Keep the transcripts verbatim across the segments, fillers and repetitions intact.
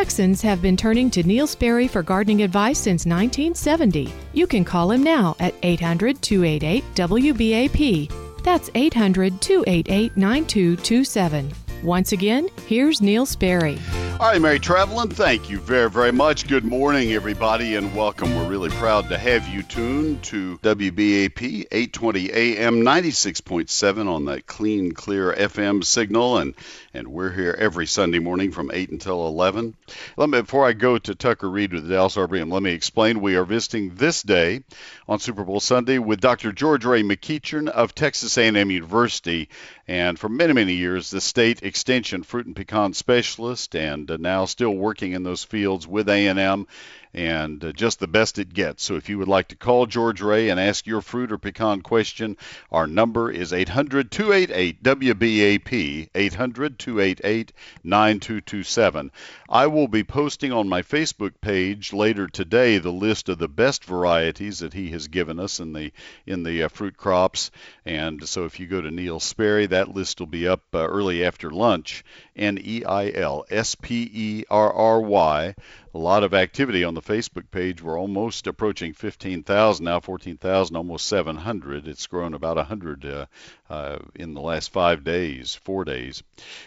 Texans have been turning to Neil Sperry for gardening advice since nineteen seventy. You can call him now at eight hundred, two eight eight, W B A P. That's eight hundred, two eight eight, nine two two seven. Once again, here's Neil Sperry. All right, Mary Travelin, thank you very, very much. Good morning, everybody, and welcome. We're really proud to have you tuned to W B A P eight twenty A M ninety-six point seven on that clean, clear F M signal, and, and we're here every Sunday morning from eight until eleven. Let me, before I go to Tucker Reed with the Dallas Arboretum, let me explain. We are visiting this day on Super Bowl Sunday with Doctor George Ray McEachern of Texas A and M University, and for many, many years, the state extension fruit and pecan specialist, and uh, now still working in those fields with A and M, and uh, just the best it gets. So if you would like to call George Ray and ask your fruit or pecan question, our number is eight hundred, two eight eight, W B A P, eight hundred, two eight eight, nine two two seven. I will be posting on my Facebook page later today the list of the best varieties that he has given us in the in the uh, fruit crops. And so if you go to Neil Sperry, that list will be up uh, early after lunch. N E I L S P E R R Y. A lot of activity on the Facebook page. We're almost approaching fifteen thousand now, fourteen thousand, almost seven hundred. It's grown about one hundred uh, uh, in the last five days, four days.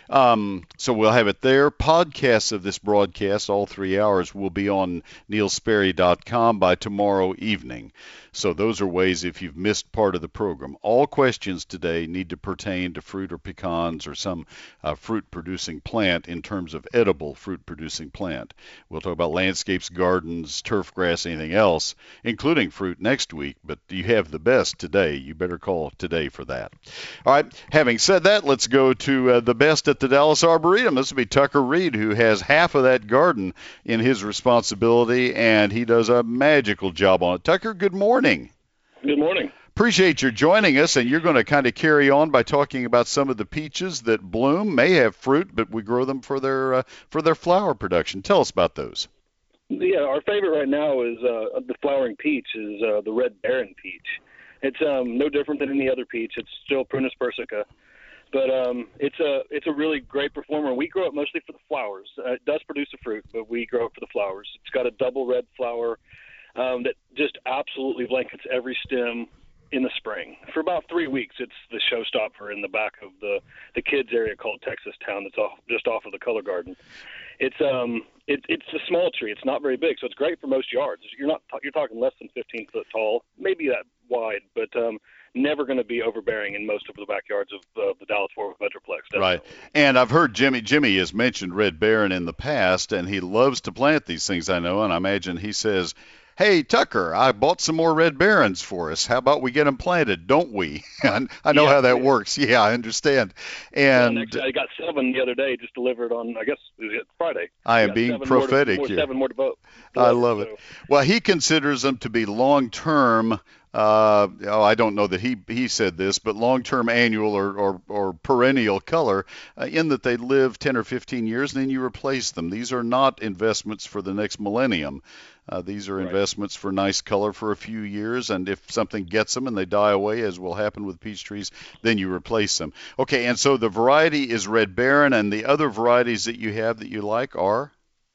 Um, so we'll have it there. Podcasts of this broadcast, all three hours, will be on neil sperry dot com by tomorrow evening. So those are ways if you've missed part of the program. All questions today need to pertain to fruit or pecans or some uh, fruit-producing plant in terms of edible fruit-producing plant. We'll talk about landscapes, gardens, turf grass, anything else, including fruit next week, but you have the best today. You better call today for that. All right, having said that, let's go to uh, the best at the Dallas Arboretum. This will be Tucker Reed, who has half of that garden in his responsibility, and he does a magical job on it. Tucker, good morning. Good morning. Appreciate you joining us, and you're going to kind of carry on by talking about some of the peaches that bloom, may have fruit, but we grow them for their uh, for their flower production. Tell us about those. Yeah, our favorite right now is uh, the flowering peach, is uh, the Red Baron peach. It's um, no different than any other peach. It's still Prunus persica, but um, it's a it's a really great performer. We grow it mostly for the flowers. Uh, it does produce a fruit, but we grow it for the flowers. It's got a double red flower um, that just absolutely blankets every stem in the spring. For about three weeks, it's the showstopper in the back of the, the kids area called Texas Town that's off, just off of the Color Garden. It's um it, it's a small tree. It's not very big, so it's great for most yards. You're not you're talking less than fifteen foot tall, maybe that wide, but um, never going to be overbearing in most of the backyards of uh, the Dallas-Fort Worth Metroplex. Definitely. Right, and I've heard Jimmy Jimmy has mentioned Red Baron in the past, and he loves to plant these things, I know, and I imagine he says, "Hey, Tucker, I bought some more Red Barons for us. How about we get them planted, don't we?" I know yeah, how that yeah. works. Yeah, I understand. And well, next, I got seven the other day, just delivered on, I guess, it was Friday. I am being prophetic more to, more, here. Seven more to vote. I love so. it. Well, he considers them to be long-term. Uh, oh, I don't know that he he said this, but long-term annual or, or, or perennial color, uh, in that they live ten or fifteen years and then you replace them. These are not investments for the next millennium. Uh, these are right. investments for nice color for a few years, and if something gets them and they die away, as will happen with peach trees, then you replace them. Okay, and so the variety is Red Baron, and the other varieties that you have that you like are?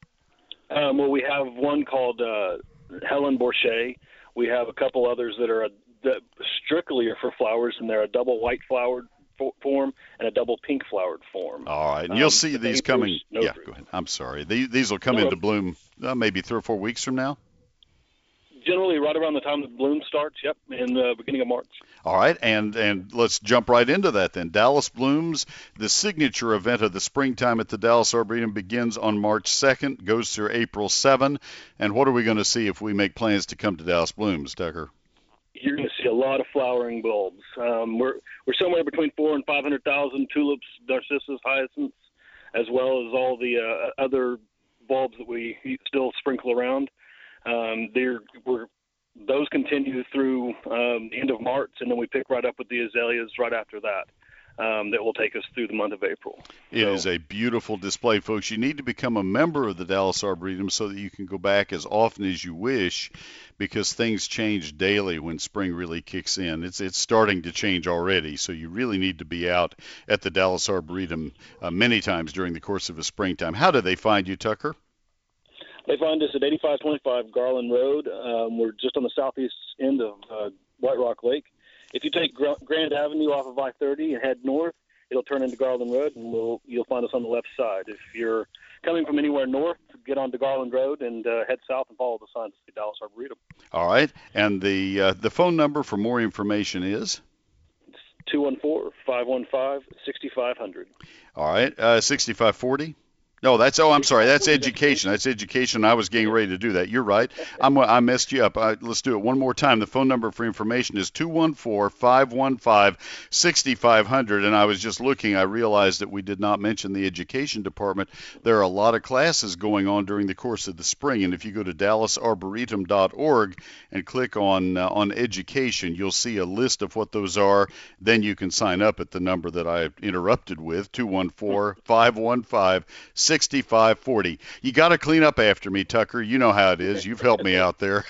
Um, well, we have one called uh, Helen Borchet. We have a couple others that are a, that strictly are for flowers, and they're a double white flowered fo- form and a double pink flowered form. All right, and you'll um, see they these coming. no yeah, fruit. go ahead. I'm sorry. These, these will come No, into bloom uh, maybe three or four weeks from now. Generally, right around the time the bloom starts. Yep, in the beginning of March. All right, and and let's jump right into that then. Dallas Blooms, the signature event of the springtime at the Dallas Arboretum, begins on March second, goes through April seventh. And what are we going to see if we make plans to come to Dallas Blooms, Tucker? You're going to see a lot of flowering bulbs. Um, we're we're somewhere between four and five hundred thousand tulips, narcissus, hyacinths, as well as all the uh, other bulbs that we still sprinkle around. Um, they're we're Those continue through um, the end of March, and then we pick right up with the azaleas right after that. Um, that will take us through the month of April. It so. is a beautiful display, folks. You need to become a member of the Dallas Arboretum so that you can go back as often as you wish, because things change daily when spring really kicks in. It's it's starting to change already, so you really need to be out at the Dallas Arboretum uh, many times during the course of the springtime. How do they find you, Tucker? They find us at eighty-five twenty-five Garland Road. Um, we're just on the southeast end of uh, White Rock Lake. If you take Grand Avenue off of I thirty and head north, it'll turn into Garland Road, and we'll, you'll find us on the left side. If you're coming from anywhere north, get onto Garland Road and uh, head south and follow the signs to Dallas Arboretum. All right. And the uh, the phone number for more information is? It's two one four, five one five, six five zero zero. All right. Uh, sixty-five forty? No, that's, oh, I'm sorry. That's education. That's education. I was getting ready to do that. You're right. I'm, I messed you up. Uh, let's do it one more time. The phone number for information is two one four, five one five, six five zero zero. And I was just looking. I realized that we did not mention the education department. There are a lot of classes going on during the course of the spring. And if you go to dallas arboretum dot org and click on, uh, on education, you'll see a list of what those are. Then you can sign up at the number that I interrupted with, two one four, five one five, sixty-five forty. You got to clean up after me, Tucker. You know how it is. You've helped me out there.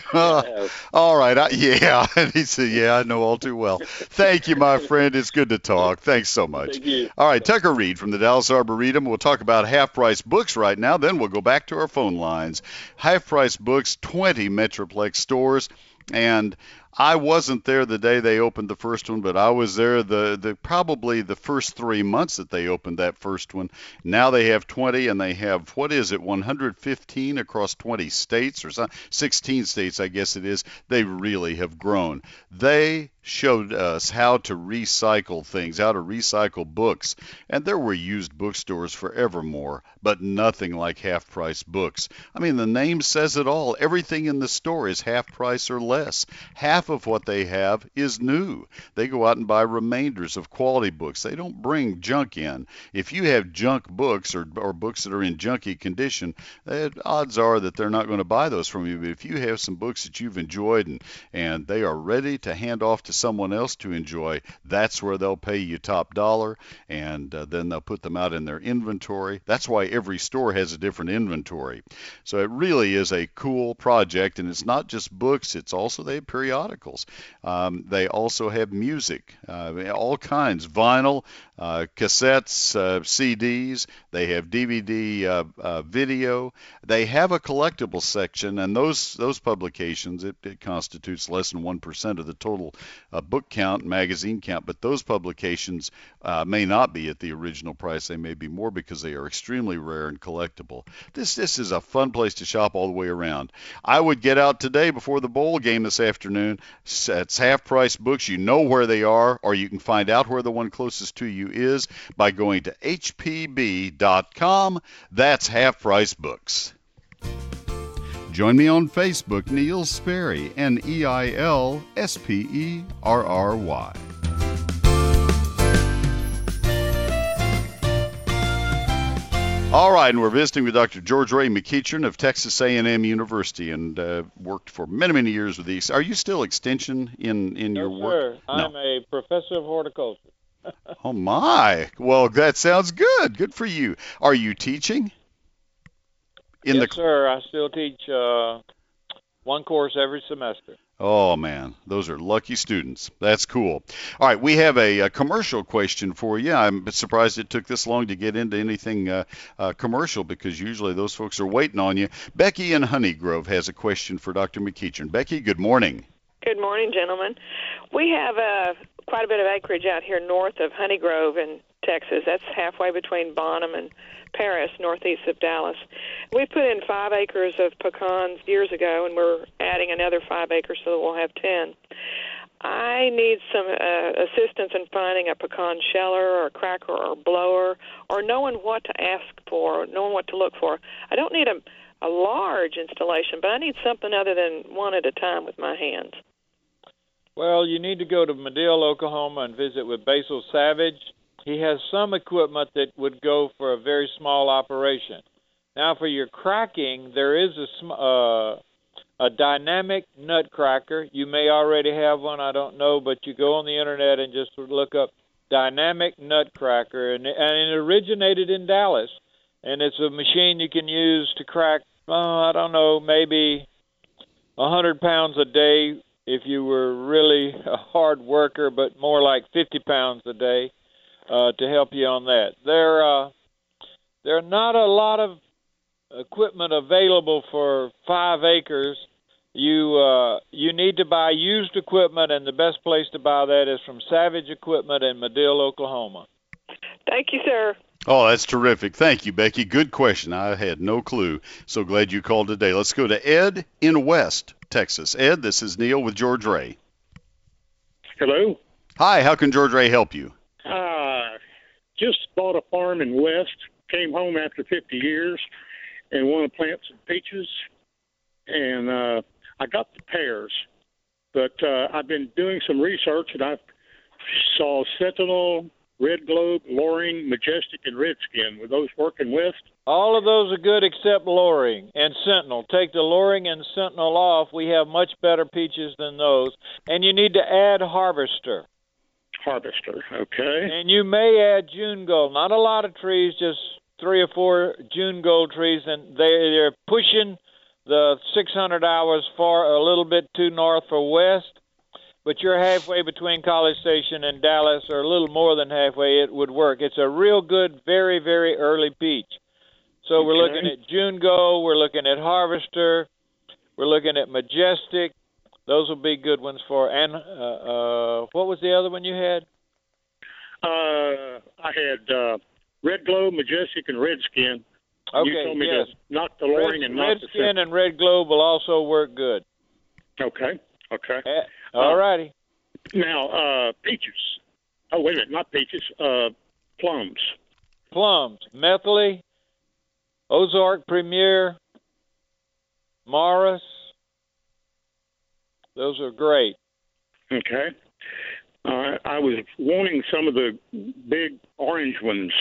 All right. I, yeah. He said, yeah, I know all too well. Thank you, my friend. It's good to talk. Thanks so much. Thank you. All right. Tucker Reed from the Dallas Arboretum. We'll talk about half-price books right now. Then we'll go back to our phone lines. Half-price books, twenty Metroplex stores. And I wasn't there the day they opened the first one, but I was there the, the probably the first three months that they opened that first one. Now they have twenty, and they have, what is it, one hundred fifteen across twenty states, or some, sixteen states, I guess it is. They really have grown. They showed us how to recycle things, how to recycle books. And there were used bookstores forevermore, but nothing like half-price books. I mean, the name says it all. Everything in the store is half price or less. Half of what they have is new. They go out and buy remainders of quality books. They don't bring junk in. If you have junk books or, or books that are in junky condition, uh, odds are that they're not going to buy those from you. But if you have some books that you've enjoyed and, and they are ready to hand off to someone else to enjoy, that's where they'll pay you top dollar, and uh, then they'll put them out in their inventory. That's why every store has a different inventory. So it really is a cool project, and it's not just books, it's also they have periodicals. Um, they also have music, uh, all kinds, vinyl, uh, cassettes, uh, C Ds. They have D V D uh, uh, video. They have a collectible section, and those those publications, it, it constitutes less than one percent of the total uh, book count, magazine count, but those publications uh, may not be at the original price. They may be more because they are extremely rare and collectible. This this is a fun place to shop all the way around. I would get out today before the bowl game this afternoon. It's half-price books. You know where they are, or you can find out where the one closest to you is by going to H P B dot com. That's half-price books. Join me on Facebook, Neil Sperry, N E I L S P E R R Y. All right, and we're visiting with Doctor George Ray McEachern of Texas A and M University, and uh, worked for many, many years with these. Are you still extension in, in no, your work? Sir. I'm no. a professor of horticulture. Oh, my. Well, that sounds good. Good for you. Are you teaching? In yes, the... sir. I still teach uh, one course every semester. Oh, man, those are lucky students. That's cool. All right, we have a, a commercial question for you. I'm surprised it took this long to get into anything uh, uh, commercial, because usually those folks are waiting on you. Becky in Honeygrove has a question for Doctor McEachern. Becky, good morning. Good morning, gentlemen. We have uh, quite a bit of acreage out here north of Honeygrove in Texas. That's halfway between Bonham and Paris, northeast of Dallas. We put in five acres of pecans years ago, and we're adding another five acres so that we'll have ten. I need some uh, assistance in finding a pecan sheller or a cracker or blower, or knowing what to ask for, knowing what to look for. I don't need a, a large installation, but I need something other than one at a time with my hands. Well, you need to go to Madill, Oklahoma, and visit with Basil Savage. He has some equipment that would go for a very small operation. Now, for your cracking, there is a, uh, a dynamic nut cracker. You may already have one, I don't know, but you go on the internet and just look up dynamic nut cracker, and, and it originated in Dallas. And it's a machine you can use to crack, oh, I don't know, maybe one hundred pounds a day if you were really a hard worker, but more like fifty pounds a day. Uh, to help you on that. There, uh, there are not a lot of equipment available for five acres, you uh, you need to buy used equipment, and the best place to buy that is from Savage Equipment in Madill, Oklahoma. Thank you, sir. Oh, that's terrific. Thank you, Becky. Good question. I had no clue. So glad you called today. Let's go to Ed in West Texas. Ed, this is Neil with George Ray. Hello. Hi, how can George Ray help you? Uh, just bought a farm in West, came home after fifty years, and want to plant some peaches. And uh, I got the pears, but uh, I've been doing some research, and I saw Sentinel, Red Globe, Loring, Majestic, and Redskin. Were those working West? All of those are good except Loring and Sentinel. Take the Loring and Sentinel off. We have much better peaches than those. And you need to add Harvester. Harvester, okay. And you may add June Gold. Not a lot of trees, just three or four June Gold trees, and they, they're pushing the six hundred hours far a little bit too north for west. But you're halfway between College Station and Dallas, or a little more than halfway, it would work. It's a real good, very, very early peach. So okay. We're looking at June Gold, we're looking at Harvester, we're looking at Majestic. Those will be good ones for. And uh, uh, what was the other one you had? Uh, I had uh, Red Globe, Majestic, and Redskin. Okay, you told me yes. to knock the Loring Red, and knock Redskin the Redskin and Red Globe will also work good. Okay, okay. Uh, all righty. Now, uh, peaches. Oh, wait a minute, not peaches. Uh, plums. Plums. Methley, Ozark Premier, Morris. Those are great. Okay. Uh, I was wanting some of the big orange ones.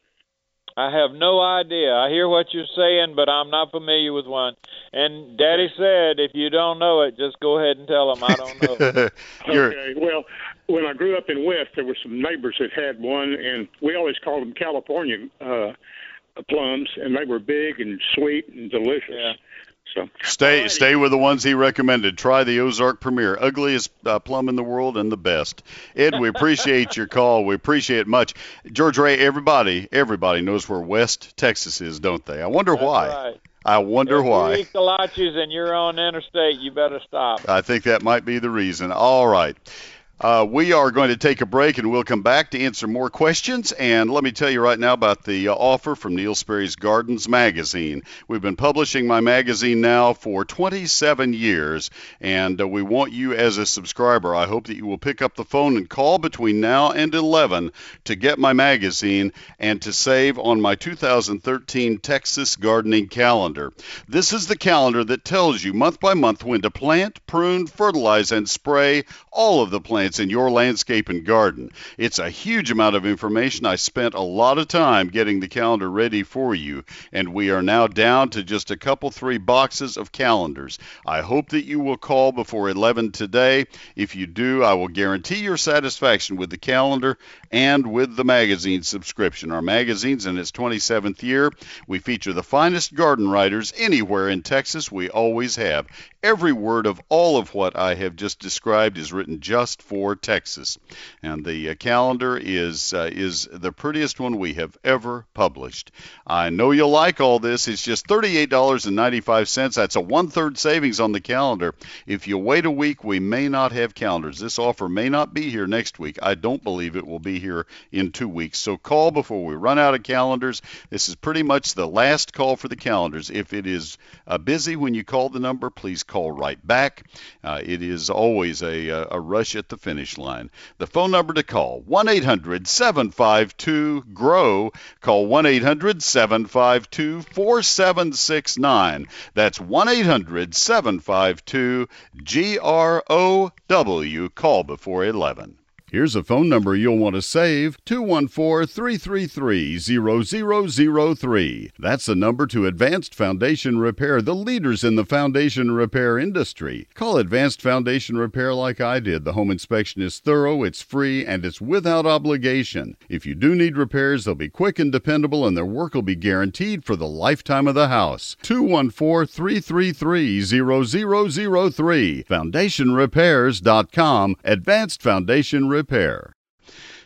I have no idea. I hear what you're saying, but I'm not familiar with one. And Daddy said, if you don't know it, just go ahead and tell them I don't know. Okay. Well, when I grew up in West, there were some neighbors that had one, and we always called them California uh, plums, and they were big and sweet and delicious. Yeah. So stay alrighty. stay with the ones he recommended. Try the Ozark Premier, ugliest uh, plum in the world and the best. Ed, we appreciate your call. We appreciate it much. George Ray, everybody everybody knows where West Texas is, don't they? I wonder That's why. Right. I wonder if why. you eat kolaches and you're on interstate, you better stop. I think that might be the reason. All right. Uh, we are going to take a break, and we'll come back to answer more questions. And let me tell you right now about the uh, offer from Neil Sperry's Gardens magazine. We've been publishing my magazine now for twenty-seven years, and uh, we want you as a subscriber. I hope that you will pick up the phone and call between now and eleven to get my magazine and to save on my two thousand thirteen Texas Gardening Calendar. This is the calendar that tells you month by month when to plant, prune, fertilize, and spray all of the plants in your landscape and garden. It's a huge amount of information. I spent a lot of time getting the calendar ready for you, and we are now down to just a couple, three boxes of calendars. I hope that you will call before eleven today. If you do, I will guarantee your satisfaction with the calendar and with the magazine subscription. Our magazine's in its twenty-seventh year. We feature the finest garden writers anywhere in Texas. We always have. Every word of all of what I have just described is written just for Texas. And the uh, calendar is uh, is the prettiest one we have ever published. I know you'll like all this. It's just thirty-eight dollars and ninety-five cents. That's a one-third savings on the calendar. If you wait a week, we may not have calendars. This offer may not be here next week. I don't believe it will be here in two weeks. So call before we run out of calendars. This is pretty much the last call for the calendars. If it is uh, busy when you call the number, please call right back. Uh, it is always a, a rush at the finish line. The phone number to call, one eight hundred seven five two G R O W. Call one eight hundred seven five two four seven six nine. That's one eight hundred seven five two G R O W. Call before eleven. Here's a phone number you'll want to save, two one four, three three three, zero zero zero three. That's the number to Advanced Foundation Repair, the leaders in the foundation repair industry. Call Advanced Foundation Repair like I did. The home inspection is thorough, it's free, and it's without obligation. If you do need repairs, they'll be quick and dependable, and their work will be guaranteed for the lifetime of the house. two one four, three three three, zero zero zero three. foundation repairs dot com. Advanced Foundation Repair. Repair.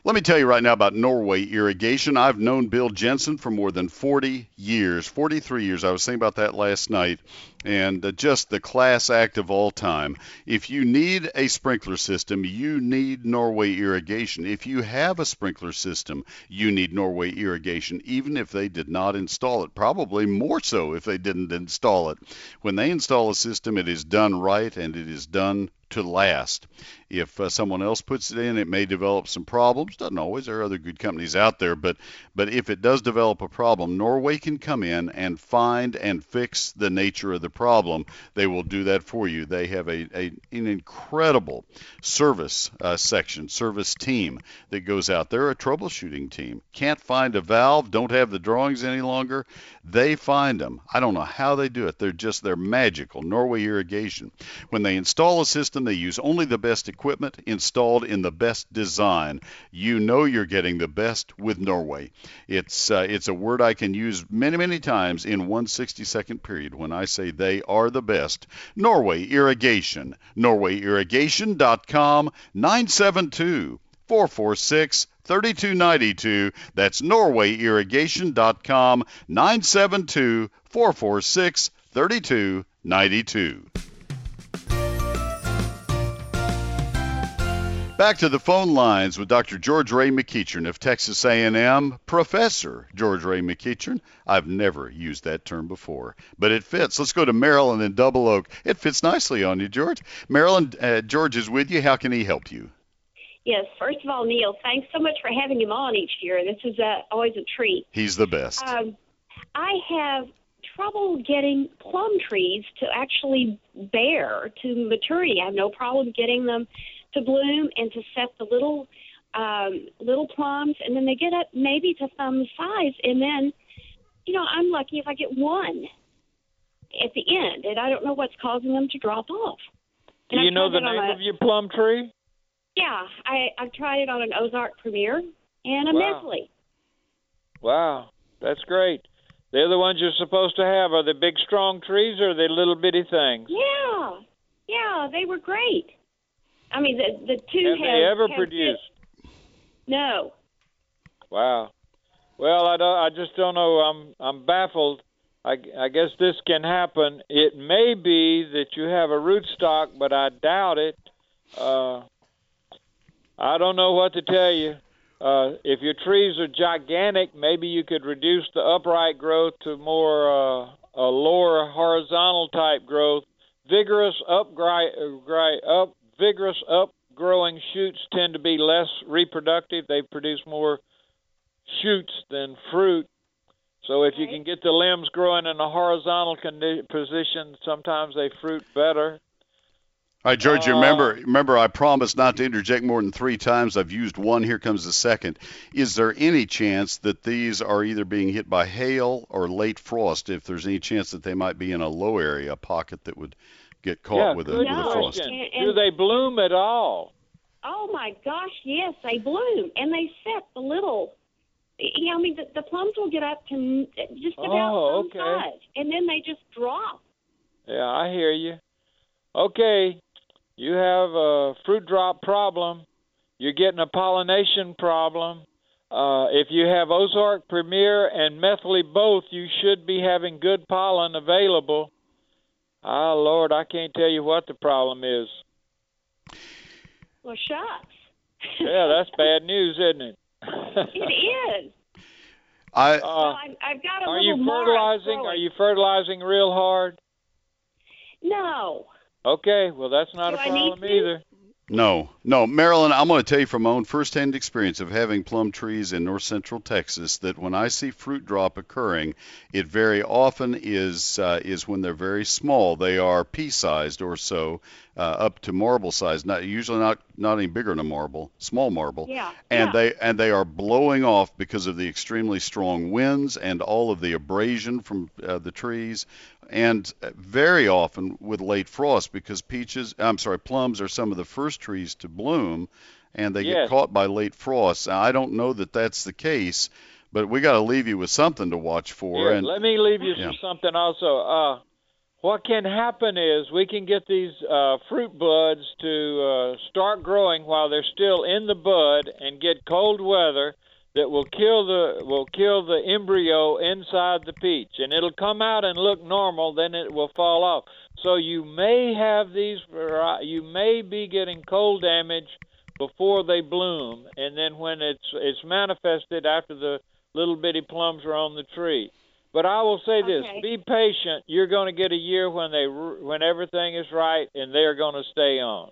Let me tell you right now about Norway Irrigation. I've known Bill Jensen for more than forty years, forty-three years. I was thinking about that last night. And uh, just the class act of all time. If you need a sprinkler system, you need Norway Irrigation. If you have a sprinkler system, you need Norway Irrigation, even if they did not install it. Probably more so if they didn't install it. When they install a system, it is done right and it is done to last. If uh, someone else puts it in, it may develop some problems. Doesn't always. There are other good companies out there, but but if it does develop a problem, Norway can come in and find and fix the nature of the problem. They will do that for you. They have a, a an incredible service uh, section, service team that goes out. They're a troubleshooting team. Can't find a valve, don't have the drawings any longer. They find them. I don't know how they do it. They're just, they're magical. Norway Irrigation. When they install a system, they use only the best equipment installed in the best design. You know you're getting the best with Norway. It's uh, it's a word I can use many, many times in one sixty-second period when I say they are the best. Norway Irrigation. Norway Irrigation dot com, nine seven two, four four six, three two nine two. That's Norway Irrigation dot com, nine seven two, four four six, three two nine two. Back to the phone lines with Doctor George Ray McEachern of Texas A and M. Professor George Ray McEachern. I've never used that term before, but it fits. Let's go to Marilyn in Double Oak. It fits nicely on you, George. Marilyn, uh, George is with you. How can he help you? Yes, first of all, Neil, thanks so much for having him on each year. This is uh, always a treat. He's the best. Um, I have trouble getting plum trees to actually bear to maturity. I have no problem getting them to bloom and to set the little um, little plums, and then they get up maybe to thumb size, and then, you know, I'm lucky if I get one at the end, and I don't know what's causing them to drop off. Do you know the name a, of your plum tree? Yeah, I, I've tried it on an Ozark Premier and a wow. Mesley. Wow, that's great. They're the ones you're supposed to have. Are they big, strong trees, or are they little bitty things? Yeah, yeah, they were great. I mean, the the two have have, they ever have produced? Fit. No. Wow. Well, I don't. I just don't know. I'm I'm baffled. I, I guess this can happen. It may be that you have a rootstock, but I doubt it. Uh, I don't know what to tell you. Uh, if your trees are gigantic, maybe you could reduce the upright growth to more uh, a lower horizontal type growth. Vigorous upright, up, vigorous upgrowing shoots tend to be less reproductive. They produce more shoots than fruit. So if you can get the limbs growing in a horizontal condi- position, sometimes they fruit better. All right, George, Uh, remember, remember, I promised not to interject more than three times. I've used one. Here comes the second. Is there any chance that these are either being hit by hail or late frost, if there's any chance that they might be in a low area, a pocket that would get caught yeah, with, a, good with a No. frost? question. And- and- Do they bloom at all? Oh, my gosh, yes, they bloom, and they set the little, yeah, I mean, the, the plums will get up to n- just about Oh, thumb okay. size, and then they just drop. Yeah, I hear you. Okay, you have a fruit drop problem. You're getting a pollination problem. Uh, if you have Ozark Premier and Methley both, you should be having good pollen available. Ah, Lord, I can't tell you what the problem is. Well, shucks. Yeah, that's bad news, isn't it? It is. I, Well, uh, I've, I've got a are little you more fertilizing? growing. Are you fertilizing real hard? No. Okay, well, that's not Do a I need problem to? either. No, no, Marilyn, I'm going to tell you from my own firsthand experience of having plum trees in north central Texas that when I see fruit drop occurring, it very often is uh, is when they're very small. They are pea-sized or so, uh, up to marble size. Not usually not not any bigger than a marble, small marble. Yeah. And yeah. they and they are blowing off because of the extremely strong winds and all of the abrasion from uh, the trees. And very often with late frost, because peaches, I'm sorry, plums are some of the first trees to bloom, and they Yes. get caught by late frost. Now, I don't know that that's the case, but we got to leave you with something to watch for. Here, and let me leave you Yeah. with something also. Uh, what can happen is we can get these uh, fruit buds to uh, start growing while they're still in the bud, and get cold weather that will kill the will kill the embryo inside the peach, and it'll come out and look normal. Then it will fall off. So you may have these. You may be getting cold damage before they bloom, and then when it's it's manifested after the little bitty plums are on the tree. But I will say this: okay. Be patient. You're going to get a year when they when everything is right, and they're going to stay on.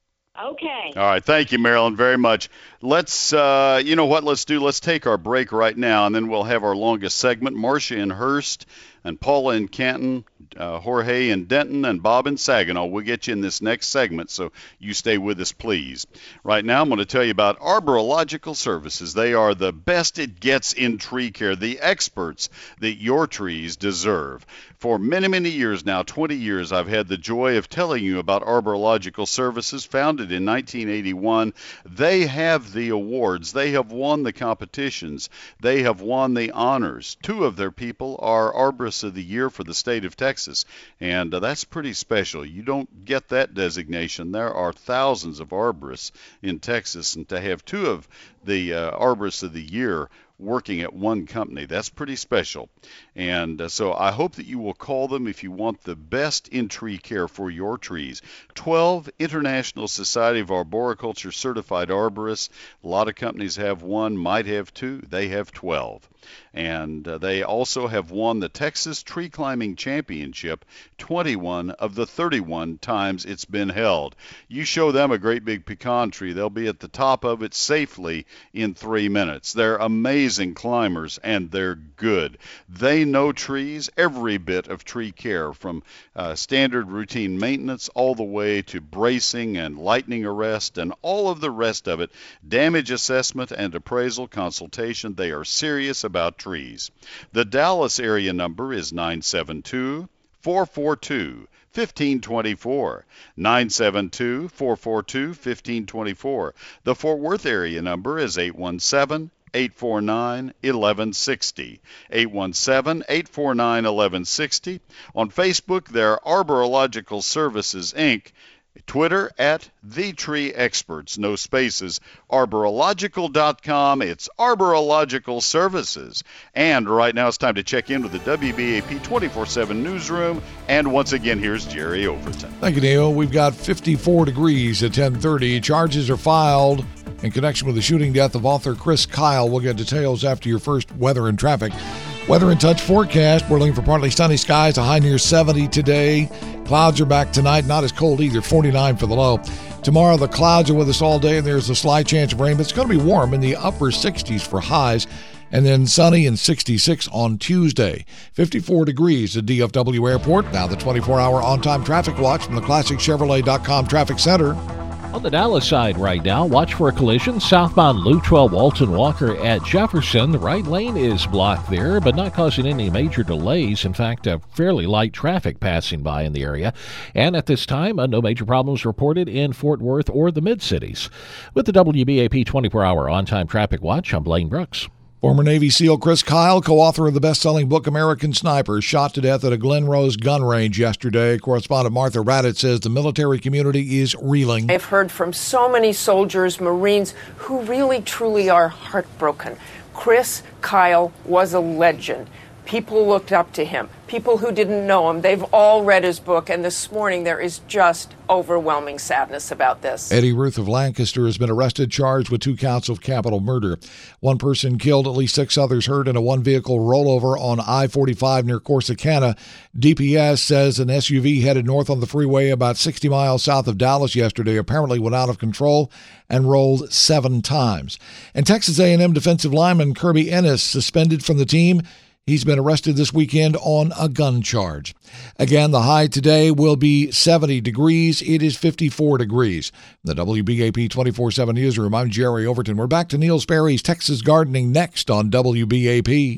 Okay. All right. Thank you, Marilyn, very much. Let's, uh, you know what, let's do, let's take our break right now, and then we'll have our longest segment. Marcia in Hurst, and Paula in Canton, uh, Jorge in Denton, and Bob in Saginaw. We'll get you in this next segment, so you stay with us, please. Right now, I'm going to tell you about Arborological Services. They are the best it gets in tree care, the experts that your trees deserve. For many, many years now, twenty years, I've had the joy of telling you about Arborological Services, founded in nineteen eighty-one. They have the awards. They have won the competitions. They have won the honors. Two of their people are Arborists of the Year for the state of Texas, and uh, that's pretty special. You don't get that designation. There are thousands of arborists in Texas, and to have two of the uh, Arborists of the Year working at one company, that's pretty special. And uh, so I hope that you will call them if you want the best in tree care for your trees. twelve International Society of Arboriculture certified arborists. A lot of companies have one, might have two. They have twelve. And uh, they also have won the Texas Tree Climbing Championship twenty-one of the thirty-one times it's been held. You show them a great big pecan tree, they'll be at the top of it safely in three minutes. They're amazing climbers, and they're good. They know trees, every bit of tree care, from uh, standard routine maintenance all the way to bracing and lightning arrest and all of the rest of it. Damage assessment and appraisal consultation. They are serious about trees. The Dallas area number is nine seven two, four four two, one five two four, nine seven two, four four two, one five two four. The Fort Worth area number is eight one seven, eight four nine, one one six zero, eight one seven, eight four nine, one one six zero. On Facebook, they're Arborological Services, Incorporated. Twitter at The Tree Experts, no spaces, arborological dot com. It's Arborological Services. And right now it's time to check in with the W B A P twenty-four seven newsroom. And once again, here's Jerry Overton. Thank you, Neil. We've got fifty-four degrees at ten thirty. Charges are filed in connection with the shooting death of author Chris Kyle. We'll get details after your first weather and traffic. Weather and touch forecast. We're looking for partly sunny skies, a high near seventy today. Clouds are back tonight, not as cold either, forty-nine for the low. Tomorrow the clouds are with us all day, and there's a slight chance of rain, but it's going to be warm in the upper sixties for highs, and then sunny and sixty-six on Tuesday. fifty-four degrees at D F W Airport. Now the twenty-four hour on-time traffic watch from the classic chevrolet dot com Traffic Center. On the Dallas side right now, watch for a collision southbound Loop twelve Walton Walker at Jefferson. The right lane is blocked there, but not causing any major delays. In fact, a fairly light traffic passing by in the area. And at this time, uh, no major problems reported in Fort Worth or the mid-cities. With the W B A P twenty-four hour on-time traffic watch, I'm Blaine Brooks. Former Navy SEAL Chris Kyle, co-author of the best-selling book American Sniper, shot to death at a Glen Rose gun range yesterday. Correspondent Martha Raddatz says the military community is reeling. I've heard from so many soldiers, Marines, who really, truly are heartbroken. Chris Kyle was a legend. People looked up to him. People who didn't know him, they've all read his book, and this morning there is just overwhelming sadness about this. Eddie Ruth of Lancaster has been arrested, charged with two counts of capital murder. One person killed, at least six others hurt in a one-vehicle rollover on I forty-five near Corsicana. D P S says an S U V headed north on the freeway about sixty miles south of Dallas yesterday apparently went out of control and rolled seven times. And Texas A and M defensive lineman Kirby Ennis suspended from the team. He's been arrested this weekend on a gun charge. Again, the high today will be seventy degrees. It is fifty-four degrees. The W B A P twenty-four seven newsroom, I'm Jerry Overton. We're back to Neil Sperry's Texas Gardening next on W B A P.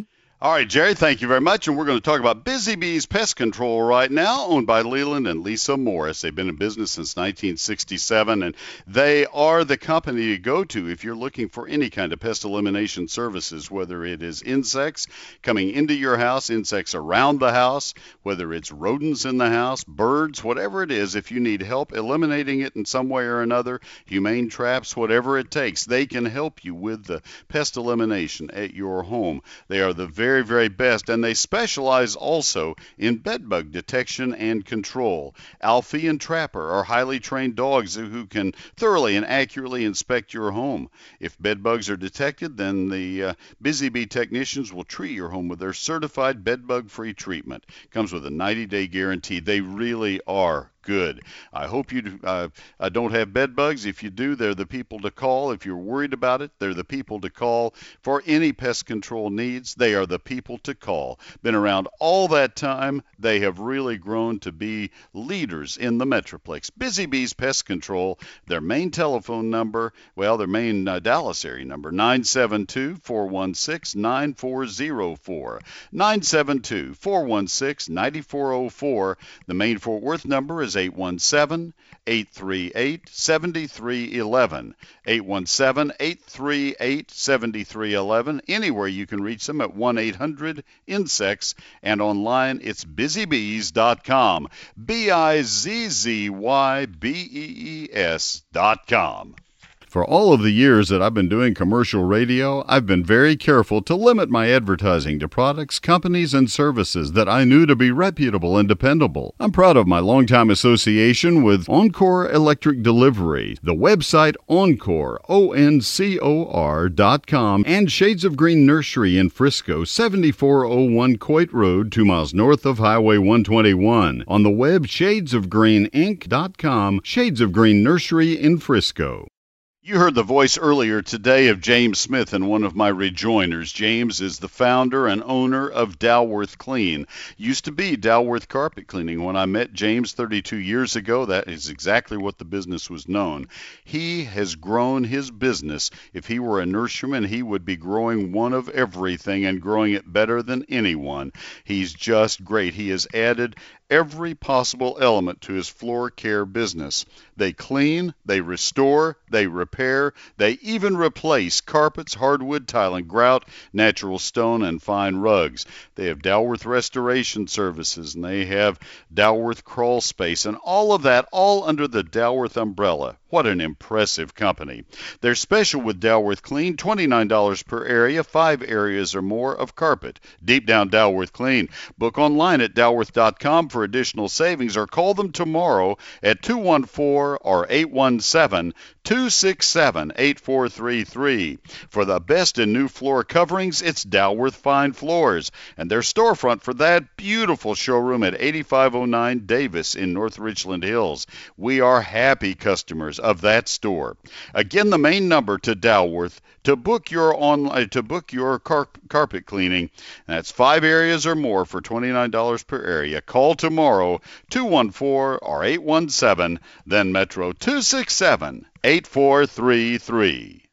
All right, Jerry, thank you very much. And we're going to talk about Busy Bees Pest Control right now, owned by Leland and Lisa Morris. They've been in business since nineteen sixty-seven, and they are the company to go to if you're looking for any kind of pest elimination services, whether it is insects coming into your house, insects around the house, whether it's rodents in the house, birds, whatever it is. If you need help eliminating it in some way or another, humane traps, whatever it takes, they can help you with the pest elimination at your home. They are the very Very, very best, and they specialize also in bedbug detection and control. Alfie and Trapper are highly trained dogs who can thoroughly and accurately inspect your home. If bedbugs are detected, then the uh, Busy Bee technicians will treat your home with their certified bedbug-free treatment. Comes with a ninety-day guarantee. They really are good. I hope you uh, uh, don't have bed bugs. If you do, they're the people to call. If you're worried about it, they're the people to call. For any pest control needs, they are the people to call. Been around all that time. They have really grown to be leaders in the Metroplex. Busy Bees Pest Control, their main telephone number, well, their main uh, Dallas area number, nine seven two, four one six, nine four zero four. nine seven two, four one six, nine four zero four. The main Fort Worth number is eight one seven, eight three eight, seven three one one. eight one seven, eight three eight, seven three one one. Anywhere you can reach them at one eight hundred insects, and online it's busy bees dot com. B I Z Z Y B E E S dot com. For all of the years that I've been doing commercial radio, I've been very careful to limit my advertising to products, companies, and services that I knew to be reputable and dependable. I'm proud of my longtime association with Encore Electric Delivery, the website Encore, O N C O R dot com, and Shades of Green Nursery in Frisco, seventy-four oh one Coit Road, two miles north of Highway one twenty-one. On the web, shades of green inc dot com, Shades of Green Nursery in Frisco. You heard the voice earlier today of James Smith in one of my rejoiners. James is the founder and owner of Dalworth Clean. Used to be Dalworth Carpet Cleaning. When I met James thirty-two years ago, that is exactly what the business was known. He has grown his business. If he were a nurseryman, he would be growing one of everything and growing it better than anyone. He's just great. He has added every possible element to his floor care business. They clean, they restore, they repair, they even replace carpets, hardwood, tile and grout, natural stone, and fine rugs. They have Dalworth Restoration Services, and they have Dalworth Crawl Space, and all of that, all under the Dalworth umbrella. What an impressive company. They're special with Dalworth Clean, twenty-nine dollars per area, five areas or more of carpet. Deep down Dalworth Clean. Book online at dalworth dot com for additional savings, or call them tomorrow at two one four or eight one seven, two six seven, eight four three three. For the best in new floor coverings, it's Dalworth Fine Floors, and their storefront for that beautiful showroom at eighty-five oh nine Davis in North Richland Hills. We are happy customers of that store. Again, the main number to Dalworth to book your online to book your car- carpet cleaning. That's five areas or more for twenty-nine dollars per area. Call tomorrow, two one four or eight one seven, then Metro two six seven, eight four three three.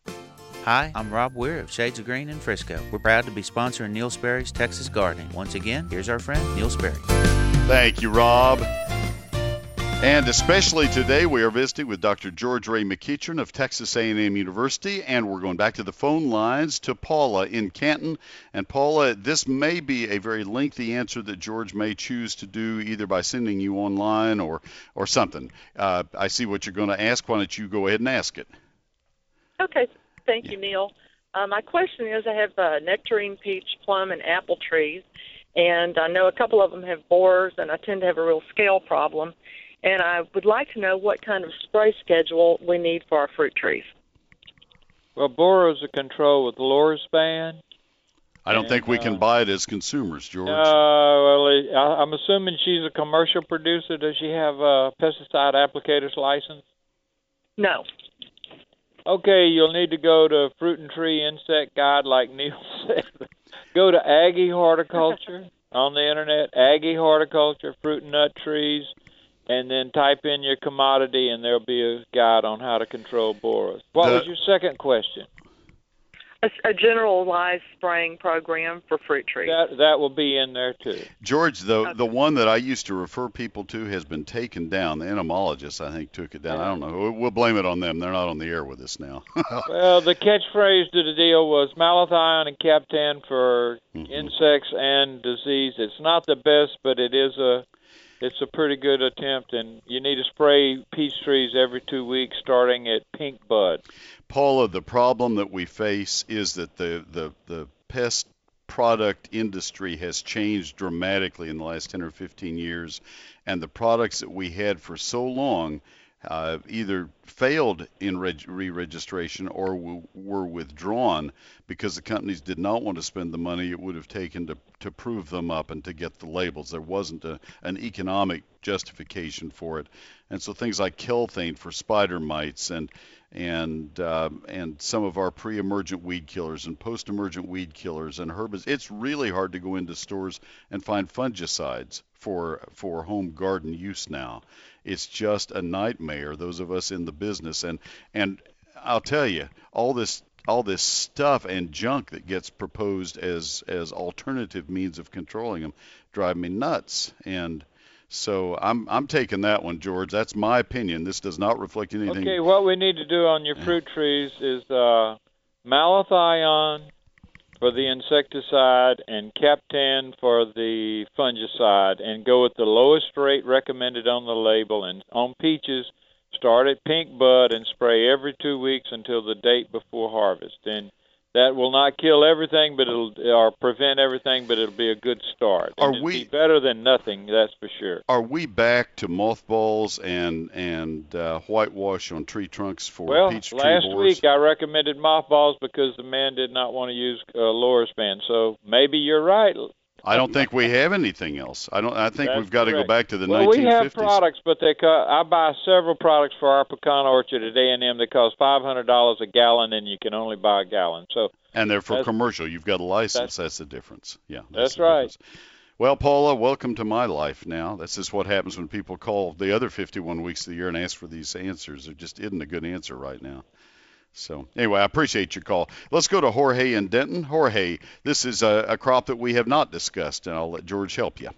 Hi, I'm Rob Weir of Shades of Green in Frisco. We're proud to be sponsoring Neil Sperry's Texas Gardening. Once again, here's our friend Neil Sperry. Thank you, Rob. And especially today, we are visiting with Doctor George Ray McEachern of Texas A and M University, and we're going back to the phone lines to Paula in Canton. And Paula, this may be a very lengthy answer that George may choose to do either by sending you online or, or something. Uh, I see what you're going to ask. Why don't you go ahead and ask it? Okay. Thank you, Neil. Uh, my question is, I have uh, nectarine, peach, plum, and apple trees, and I know a couple of them have borers, and I tend to have a real scale problem. And I would like to know what kind of spray schedule we need for our fruit trees. Well, borers are controlled with Lorsban. I don't and, think we can uh, buy it as consumers, George. Uh, well, I, I'm assuming she's a commercial producer. Does she have a pesticide applicator's license? No. Okay, you'll need to go to Fruit and Tree Insect Guide, like Neil said. Go to Aggie Horticulture on the internet, Aggie Horticulture, fruit and nut trees, and then type in your commodity, and there'll be a guide on how to control borers. What the, was your second question? a, a generalized spraying program for fruit trees. That that will be in there too. George, the the one that I used to refer people to has been taken down. The entomologist, I think, took it down. I don't know. We'll, we'll blame it on them. They're not on the air with us now. Well, the catchphrase to the deal was malathion and Captan for mm-hmm. insects and disease. It's not the best, but it is a it's a pretty good attempt, and you need to spray peach trees every two weeks starting at pink bud. Paula, the problem that we face is that the, the, the pest product industry has changed dramatically in the last ten or fifteen years, and the products that we had for so long uh, either failed in reg- re-registration or w- were withdrawn because the companies did not want to spend the money it would have taken to, to prove them up and to get the labels. There wasn't a, an economic justification for it. And so things like Kelthane for spider mites and and uh, and some of our pre-emergent weed killers and post-emergent weed killers and herbicides. It's really hard to go into stores and find fungicides for for home garden use now. It's just a nightmare, those of us in the business. And and I'll tell you, all this all this stuff and junk that gets proposed as as alternative means of controlling them drive me nuts. And so I'm I'm taking that one, George. That's my opinion. This does not reflect anything. Okay, what we need to do on your fruit trees is uh, malathion for the insecticide and Captan for the fungicide, and go with the lowest rate recommended on the label. And on peaches, start at pink bud and spray every two weeks until the date before harvest. And that will not kill everything, but it'll or prevent everything, but it'll be a good start. Are and it'll we be better than nothing? That's for sure. Are we back to mothballs and and uh, whitewash on tree trunks for well, peach tree last borers? week I recommended mothballs because the man did not want to use uh, Lorisban. So maybe you're right. I don't think we have anything else. I don't. I think That's we've got correct. to go back to the well, nineteen fifties. We have products, but they co- I buy several products for our pecan orchard at A and M that cost five hundred dollars a gallon, and you can only buy a gallon. So and they're for commercial. You've got a license. That's, that's the difference. Yeah, that's, that's right. Difference. Well, Paula, welcome to my life now. This is what happens when people call the other fifty-one weeks of the year and ask for these answers. There just isn't a good answer right now. So anyway, I appreciate your call. Let's go to Jorge in Denton. Jorge, this is a, a crop that we have not discussed, and I'll let George help you.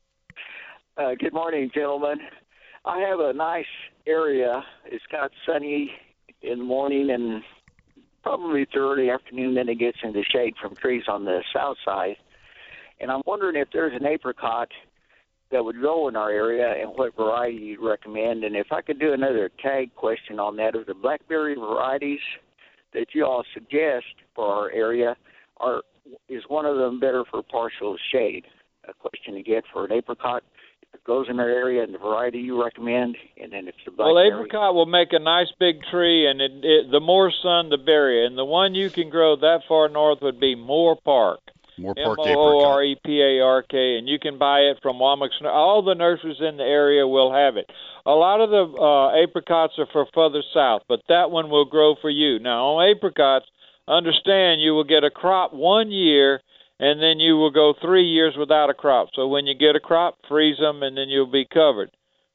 Uh, good morning, gentlemen. I have a nice area. It's got sunny in the morning and probably through early afternoon, then it gets into shade from trees on the south side. And I'm wondering if there's an apricot that would grow in our area and what variety you'd recommend. And if I could do another tag question on that, of the blackberry varieties that you all suggest for our area, are is one of them better for partial shade? A question to get for an apricot, if it grows in our area, and the variety you recommend, and then if the blackberry. Well, apricot will make a nice big tree, and it, it, the more sun, the berry. And the one you can grow that far north would be Moore Park. Moore Park M O O R E P A R K, and you can buy it from Womack's. All the nurseries in the area will have it. A lot of the uh, apricots are for further south, but that one will grow for you. Now, on apricots, understand you will get a crop one year, and then you will go three years without a crop. So when you get a crop, freeze them, and then you'll be covered.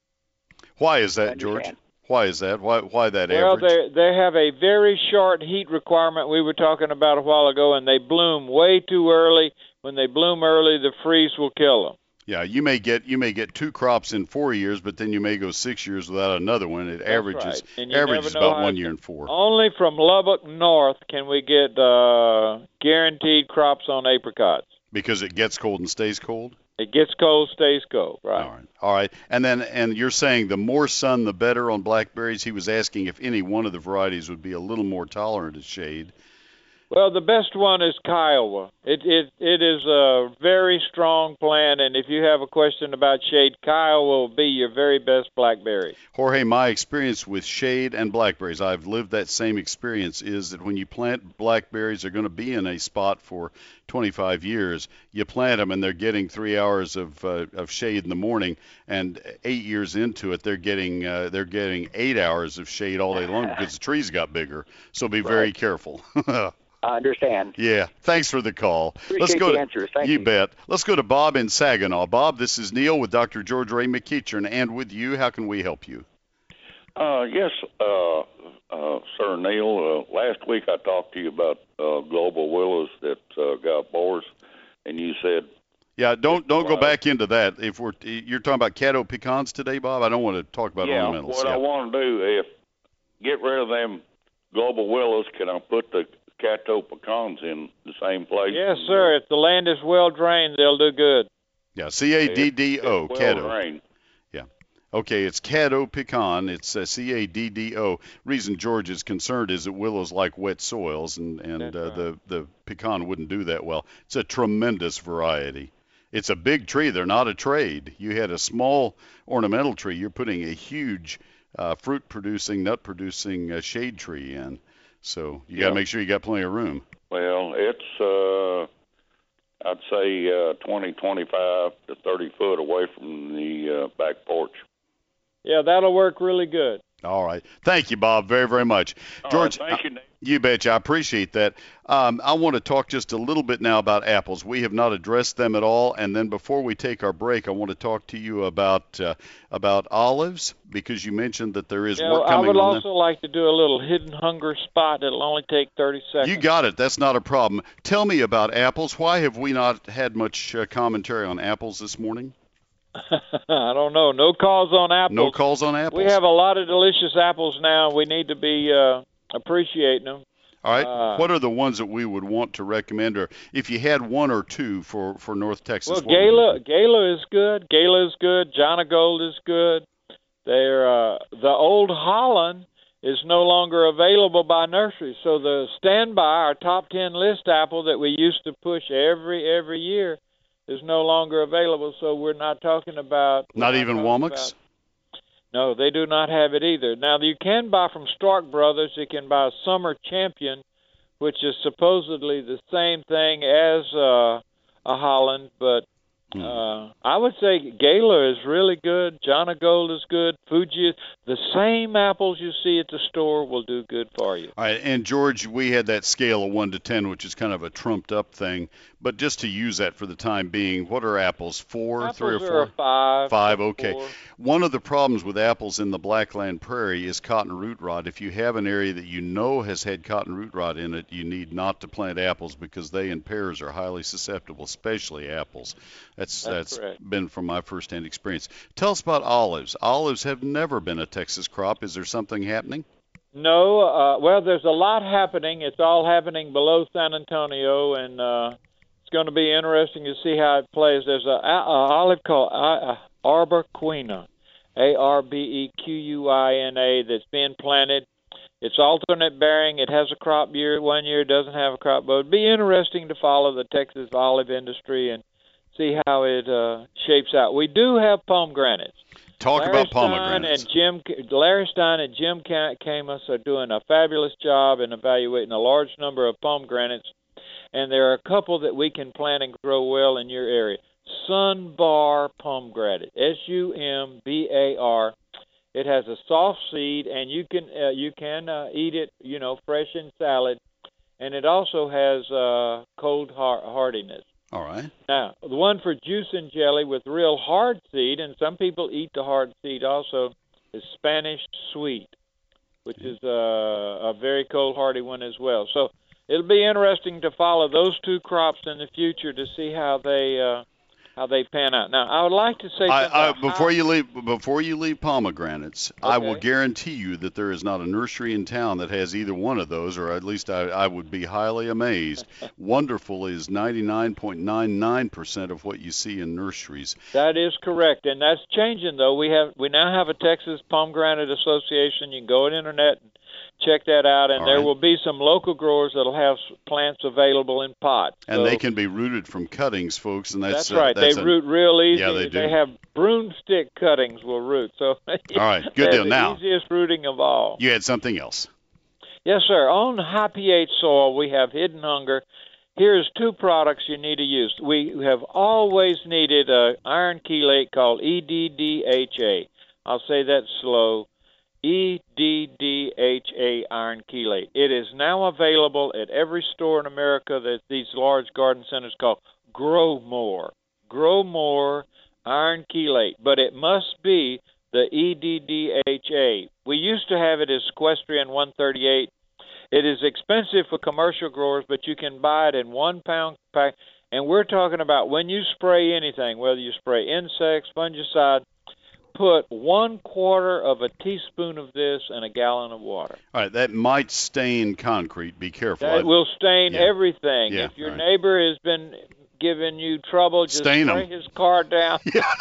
Why is that, George? Why is that? Why why that well, average? Well, they they have a very short heat requirement we were talking about a while ago, and they bloom way too early. When they bloom early, the freeze will kill them. Yeah, you may get you may get two crops in four years, but then you may go six years without another one. It That's averages right. averages about one year and four. Only from Lubbock north can we get uh, guaranteed crops on apricots. Because it gets cold and stays cold? It gets cold, stays cold, right. All right. All right. And then and you're saying the more sun, the better on blackberries. He was asking if any one of the varieties would be a little more tolerant of shade. Well, the best one is Kiowa. It it it is a very strong plant, and if you have a question about shade, Kiowa will be your very best blackberry. Jorge, my experience with shade and blackberries, I've lived that same experience, is that when you plant blackberries, they're going to be in a spot for twenty-five years. You plant them, and they're getting three hours of uh, of shade in the morning, and eight years into it, they're getting uh, they're getting eight hours of shade all day long because the trees got bigger. So be very Right. careful. I understand. Yeah, thanks for the call. Appreciate Let's go the to, answers. Thank you you. bet. Let's go to Bob in Saginaw. Bob, this is Neil with Doctor George Ray McEachern, and with you, how can we help you? Uh, yes, uh, uh, Sir Neil. Uh, last week I talked to you about uh, global willows that uh, got borers, and you said. Yeah, don't don't go back into that. If we're you're talking about Caddo pecans today, Bob, I don't want to talk about yeah, ornamentals. What yeah, I want to do if get rid of them global willows, can I put the Caddo pecans in the same place? Yes, sir. If the land is well drained, they'll do good. Yeah, C A D D O, well Caddo. Drained. Yeah. Okay, it's Caddo pecan. It's uh, C A D D O. Reason George is concerned is that willows like wet soils, and, and uh, right. the, the pecan wouldn't do that well. It's a tremendous variety. It's a big tree. They're not a trade. You had a small ornamental tree. You're putting a huge uh, fruit-producing, nut-producing uh, shade tree in. So you got to make sure you got plenty of room. Well, it's, uh, I'd say, uh, twenty, twenty-five to thirty foot away from the uh, back porch. Yeah, that'll work really good. All right. Thank you, Bob, very, very much. All George, right, thank you, Nate. You betcha. I appreciate that. Um, I want to talk just a little bit now about apples. We have not addressed them at all. And then before we take our break, I want to talk to you about uh, about olives, because you mentioned that there is yeah, work coming on I would them. also like to do a little hidden hunger spot. It'll only take thirty seconds. You got it. That's not a problem. Tell me about apples. Why have we not had much uh, commentary on apples this morning? I don't know. No calls on apples. No calls on apples. We have a lot of delicious apples now. We need to be uh, appreciating them. All right. Uh, what are the ones that we would want to recommend, or if you had one or two for, for North Texas? Well, Gala, Gala is good. Gala is good. Jana Gold is good. They're uh, the Old Holland is no longer available by nurseries. So the standby, our top ten list apple that we used to push every every year, is no longer available. So we're not talking about not, not even Womack's. About, no, they do not have it either. Now, you can buy from Stark Brothers. You can buy Summer Champion, which is supposedly the same thing as uh, a Holland, but uh, I would say Gala is really good. Jana Gold is good. Fuji, the same apples you see at the store will do good for you. All right, and George, we had that scale of one to ten, which is kind of a trumped-up thing, but just to use that for the time being, what are apples? Four, apples three or four? Are five. Five, okay. Four. One of the problems with apples in the Blackland Prairie is cotton root rot. If you have an area that you know has had cotton root rot in it, you need not to plant apples because they and pears are highly susceptible, especially apples. That's that's, that's been from my first-hand experience. Tell us about olives. Olives have never been a Texas crop. Is there something happening? No. Uh, well, there's a lot happening. It's all happening below San Antonio, and uh, it's going to be interesting to see how it plays. There's a, a, a olive called uh, Arbequina, A R B E Q U I N A, that's being planted. It's alternate bearing. It has a crop year. One year it doesn't have a crop, but it'd be interesting to follow the Texas olive industry and see how it uh, shapes out. We do have pomegranates. Talk Larry about Stein pomegranates. And Jim, Larry Stein and Jim Camus are doing a fabulous job in evaluating a large number of pomegranates, and there are a couple that we can plant and grow well in your area. Sunbar pomegranate, S U M B A R. It has a soft seed, and you can uh, you can uh, eat it, you know, fresh in salad, and it also has uh, cold har- hardiness. All right. Now, the one for juice and jelly with real hard seed, and some people eat the hard seed also, is Spanish sweet, which is uh, a very cold hardy one as well. So it'll be interesting to follow those two crops in the future to see how they uh, how they pan out. Now, I would like to say I, I, before how, you leave before you leave pomegranates, okay. I will guarantee you that there is not a nursery in town that has either one of those, or at least I, I would be highly amazed. Wonderful is ninety-nine point nine nine percent of what you see in nurseries. That is correct, and that's changing though. We have we now have a Texas Pomegranate Association. You can go on the internet and check that out, and All there right. will be some local growers that'll have plants available in pots. And so, they can be rooted from cuttings, folks, and that's That's uh, right. That's they a, root real easy. Yeah, they do. They have broomstick cuttings will root. So All right, good they're deal. the Now, easiest rooting of all. you had something else. Yes, sir. On high pH soil, we have Hidden Hunger. Here's two products you need to use. We have always needed an iron chelate called E D D H A. I'll say that slow. E D D H A iron chelate. It is now available at every store in America that these large garden centers call Grow More. Grow More iron chelate. But it must be the E D D H A. We used to have it as Sequestrian one thirty-eight. It is expensive for commercial growers, but you can buy it in one pound pack. And we're talking about when you spray anything, whether you spray insects, fungicide, put one quarter of a teaspoon of this in a gallon of water. All right, that might stain concrete. Be careful. That I've, will stain yeah. everything. Yeah, if your right. neighbor has been giving you trouble, just Stain spray 'em. his car down.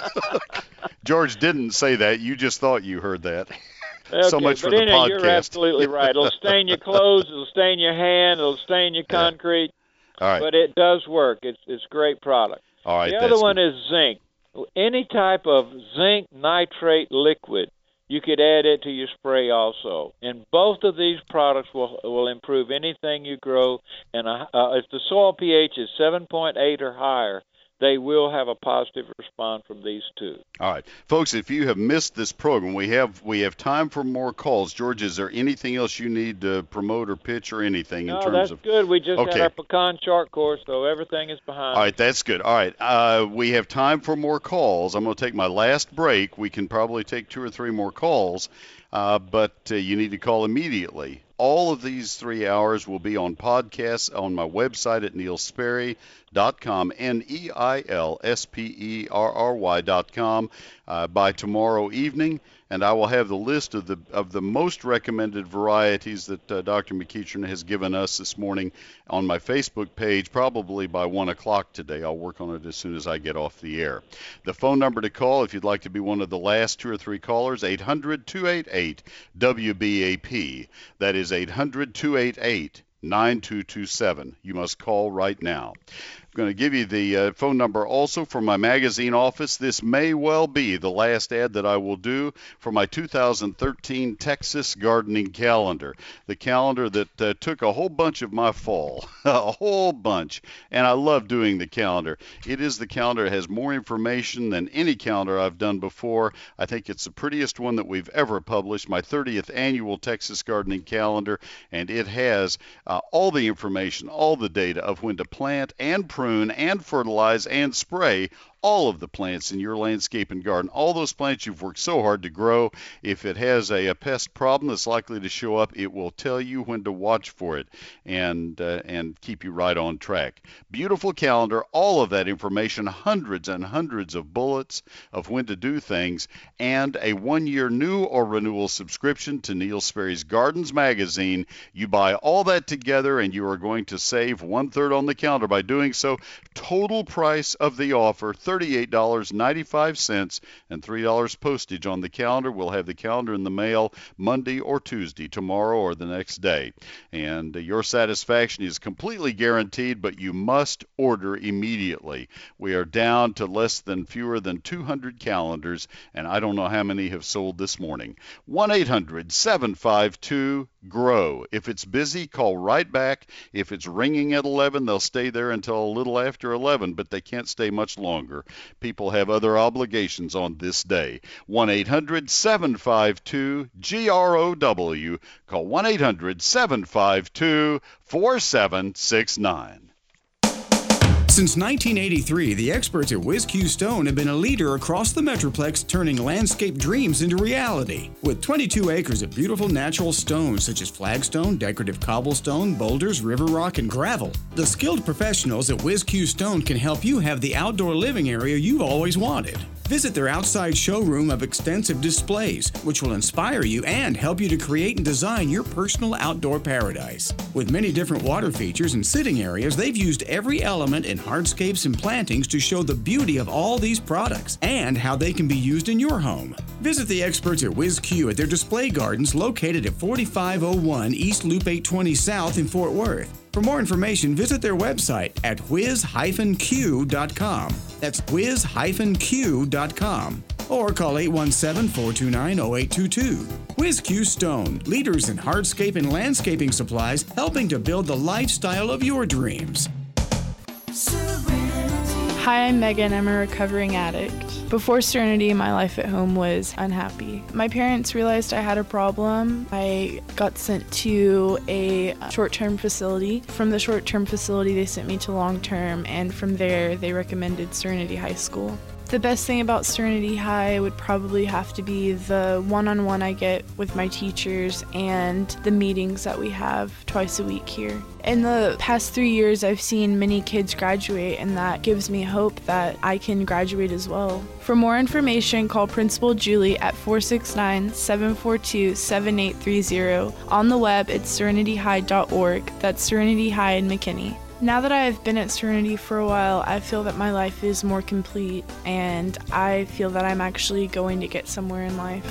George didn't say that. You just thought you heard that. Okay, so much for but the anyway, podcast. You're absolutely right. It'll stain your clothes. It'll stain your hand. It'll stain your concrete. All right. But it does work. It's it's a great product. All right. The that's other one good. is zinc. Any type of zinc nitrate liquid, you could add it to your spray also. And both of these products will will improve anything you grow. And uh, if the soil pH is seven point eight or higher, they will have a positive response from these two. All right, folks, if you have missed this program, we have we have time for more calls. George, is there anything else you need to promote or pitch or anything No, in terms that's of? good. We just Okay. had our pecan chart course, so everything is behind. All right, that's good. All right, uh, we have time for more calls. I'm going to take my last break. We can probably take two or three more calls, uh, but uh, you need to call immediately. All of these three hours will be on podcasts on my website at neil sperry dot com, N E I L S P E R R Y dot com, uh, by tomorrow evening. And I will have the list of the of the most recommended varieties that uh, Doctor McEachern has given us this morning on my Facebook page, probably by one o'clock today. I'll work on it as soon as I get off the air. The phone number to call, if you'd like to be one of the last two or three callers, eight hundred, two eight eight, W B A P. That is eight hundred, two eight eight, nine two two seven. You must call right now. I'm going to give you the uh, phone number also for my magazine office. This may well be the last ad that I will do for my two thousand thirteen Texas Gardening Calendar, the calendar that uh, took a whole bunch of my fall, a whole bunch, and I love doing the calendar. It is the calendar that has more information than any calendar I've done before. I think it's the prettiest one that we've ever published, my thirtieth annual Texas Gardening Calendar, and it has uh, all the information, all the data of when to plant and prune and fertilize and spray all of the plants in your landscape and garden, all those plants you've worked so hard to grow. If it has a, a pest problem that's likely to show up, it will tell you when to watch for it and uh, and keep you right on track. Beautiful calendar, all of that information, hundreds and hundreds of bullets of when to do things, and a one-year new or renewal subscription to Neil Sperry's Gardens magazine. You buy all that together and you are going to save one-third on the calendar by doing so. Total price of the offer, thirty-eight dollars and ninety-five cents, and three dollars postage on the calendar. We'll have the calendar in the mail Monday or Tuesday, tomorrow or the next day. And uh, your satisfaction is completely guaranteed, but you must order immediately. We are down to less than fewer than two hundred calendars, and I don't know how many have sold this morning. one eight hundred, seven five two, G R O W. If it's busy, call right back. If it's ringing at eleven, they'll stay there until a little after eleven, but they can't stay much longer. People have other obligations on this day. one eight hundred, seven five two, G R O W. Call one eight hundred, seven five two, four seven six nine. Since nineteen eighty-three, the experts at WhizQ Stone have been a leader across the Metroplex, turning landscape dreams into reality. With twenty-two acres of beautiful natural stones such as flagstone, decorative cobblestone, boulders, river rock, and gravel, the skilled professionals at WhizQ Stone can help you have the outdoor living area you've always wanted. Visit their outside showroom of extensive displays, which will inspire you and help you to create and design your personal outdoor paradise. With many different water features and sitting areas, they've used every element in hardscapes and plantings to show the beauty of all these products and how they can be used in your home. Visit the experts at WhizQ at their display gardens located at forty-five oh one East Loop eight twenty South in Fort Worth. For more information, visit their website at whiz q dot com. That's whiz q dot com. Or call eight one seven, four two nine, oh eight two two. WhizQ Stone, leaders in hardscape and landscaping supplies, helping to build the lifestyle of your dreams. Hi, I'm Megan. I'm a recovering addict. Before Serenity, my life at home was unhappy. My parents realized I had a problem. I got sent to a short-term facility. From the short-term facility, they sent me to long-term, and from there, they recommended Serenity High School. The best thing about Serenity High would probably have to be the one-on-one I get with my teachers and the meetings that we have twice a week here. In the past three years, I've seen many kids graduate, and that gives me hope that I can graduate as well. For more information, call Principal Julie at four six nine, seven four two, seven eight three zero. On the web, it's serenity high dot org. That's Serenity High in McKinney. Now that I have been at Serenity for a while, I feel that my life is more complete, and I feel that I'm actually going to get somewhere in life.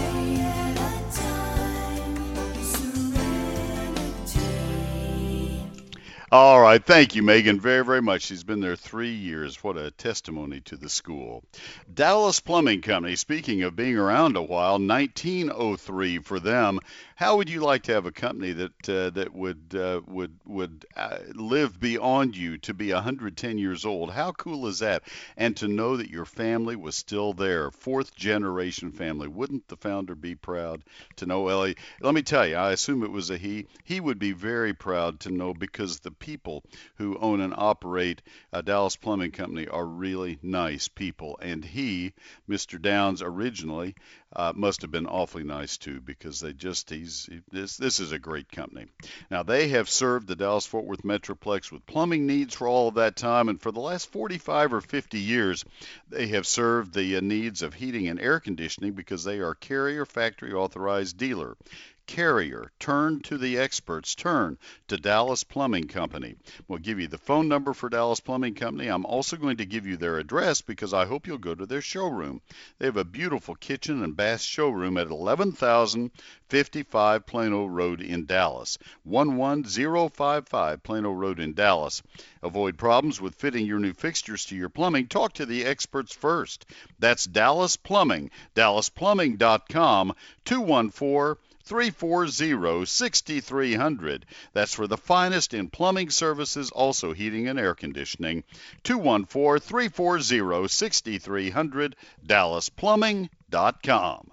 All right. Thank you, Megan, very, very much. She's been there three years. What a testimony to the school. Dallas Plumbing Company, speaking of being around a while, nineteen oh three for them. How would you like to have a company that uh, that would uh, would would uh, live beyond you to be one hundred ten years old? How cool is that? And to know that your family was still there, fourth generation family. Wouldn't the founder be proud to know? Ellie, let me tell you, I assume it was a he. He would be very proud to know, because the people who own and operate uh, Dallas Plumbing Company are really nice people. And he, Mister Downs, originally uh, must have been awfully nice too, because they just he's he, this this is a great company. Now, they have served the Dallas-Fort Worth Metroplex with plumbing needs for all of that time, and for the last forty-five or fifty years, they have served the uh, needs of heating and air conditioning, because they are Carrier factory authorized dealer. Carrier, turn to the experts, turn to Dallas Plumbing Company. We'll give you the phone number for Dallas Plumbing Company. I'm also going to give you their address, because I hope you'll go to their showroom. They have a beautiful kitchen and bath showroom at eleven thousand fifty-five Plano Road in Dallas, one one zero five five Plano Road in Dallas. Avoid problems with fitting your new fixtures to your plumbing. Talk to the experts first. That's Dallas Plumbing, dallas plumbing dot com, two one four, three four zero, six three zero zero. That's for the finest in plumbing services, also heating and air conditioning. two one four, three four zero, six three zero zero, dallas plumbing dot com.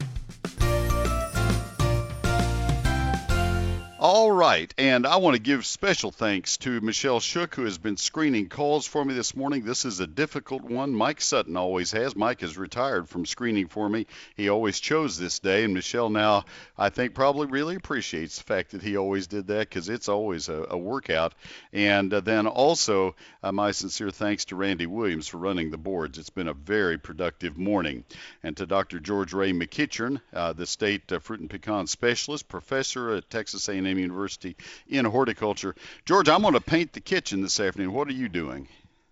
All right, and I want to give special thanks to Michelle Shook, who has been screening calls for me this morning. This is a difficult one. Mike Sutton always has. Mike is retired from screening for me. He always chose this day, and Michelle now, I think, probably really appreciates the fact that he always did that, because it's always a, a workout. And uh, then also, uh, my sincere thanks to Randy Williams for running the boards. It's been a very productive morning. And to Doctor George Ray McEachern, uh, the state uh, fruit and pecan specialist, professor at Texas A and M University in horticulture. George, I'm going to paint the kitchen this afternoon. What are you doing?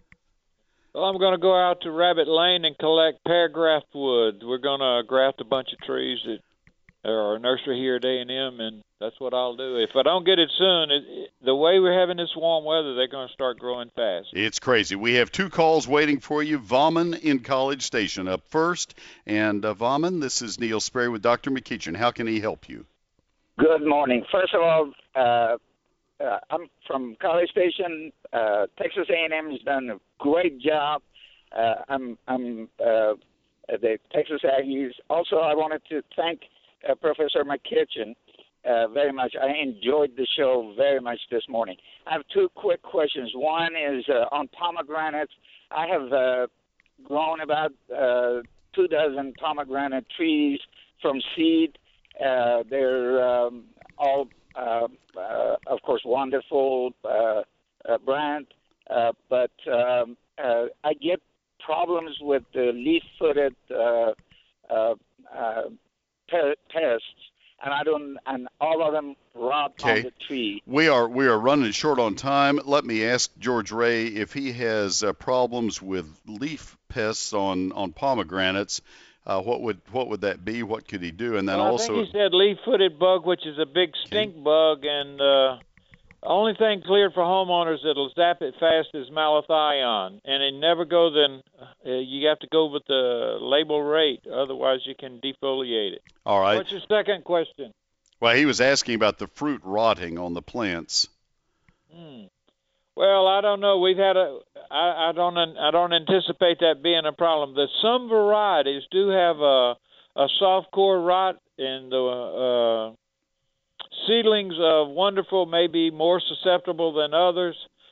Well, I'm going to go out to Rabbit Lane and collect pear graft wood. We're going to graft a bunch of trees at our nursery here at A and M, and that's what I'll do. If I don't get it soon, it, it, the way we're having this warm weather, they're going to start growing fast. It's crazy. We have two calls waiting for you. Vaughn in College Station up first. And uh, Vaughn, this is Neil Sperry with Doctor McEachern. How can he help you? Good morning. First of all, uh, uh, I'm from College Station. Uh, Texas A and M has done a great job. Uh, I'm, I'm uh, the Texas Aggies. Also, I wanted to thank uh, Professor McEachern uh, very much. I enjoyed the show very much this morning. I have two quick questions. One is uh, on pomegranates. I have uh, grown about uh, two dozen pomegranate trees from seed. Uh, they're um, all, uh, uh, of course, wonderful uh, uh, brand, uh, but um, uh, I get problems with the leaf-footed uh, uh, uh, pests, and I don't, and all of them rot okay. on the tree. We are we are running short on time. Let me ask George Ray if he has uh, problems with leaf pests on on pomegranates. Uh, what would what would that be? What could he do? And then well, I also, think he said leaf-footed bug, which is a big stink okay. bug, and uh, only thing cleared for homeowners that'll zap it fast is malathion, and it never go then. Uh, you have to go with the label rate, otherwise you can defoliate it. All right. What's your second question? Well, he was asking about the fruit rotting on the plants. Hmm. Well, I don't know. We've had a. I, I don't. I don't anticipate that being a problem. The some varieties do have a a soft core rot, and the uh, seedlings of wonderful may be more susceptible than others.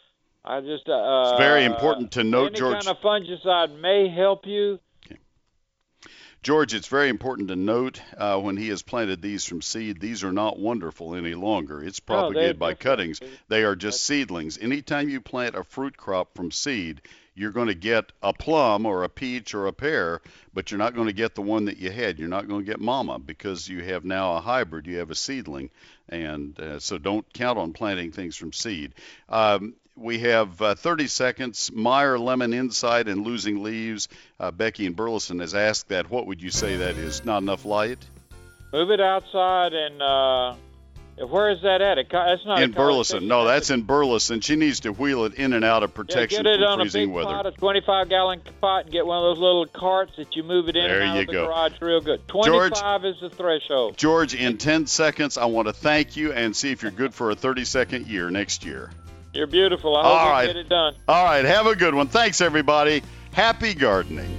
I just uh, it's very important to note, any George. kind of fungicide may help you. George, it's very important to note uh, when he has planted these from seed, these are not wonderful any longer. It's propagated by cuttings. They are just seedlings. Anytime you plant a fruit crop from seed, you're going to get a plum or a peach or a pear, but you're not going to get the one that you had. You're not going to get mama because you have now a hybrid. You have a seedling. And uh, so don't count on planting things from seed. Um, We have uh, thirty seconds. Meyer, Lemon Inside, and Losing Leaves. Uh, Becky in Burleson has asked that. What would you say that is? Not enough light? Move it outside and uh, where is that at? It, that's not in Burleson. No, that's in Burleson. She needs to wheel it in and out of protection yeah, get it from on freezing a big weather. pot, a twenty-five gallon pot, and get one of those little carts that you move it in there and out you of the go. garage real good. twenty-five George, is the threshold. George, in ten seconds, I want to thank you and see if you're good for a thirty-second year next year. You're beautiful. I hope All you right. get it done. All right. Have a good one. Thanks, everybody. Happy gardening.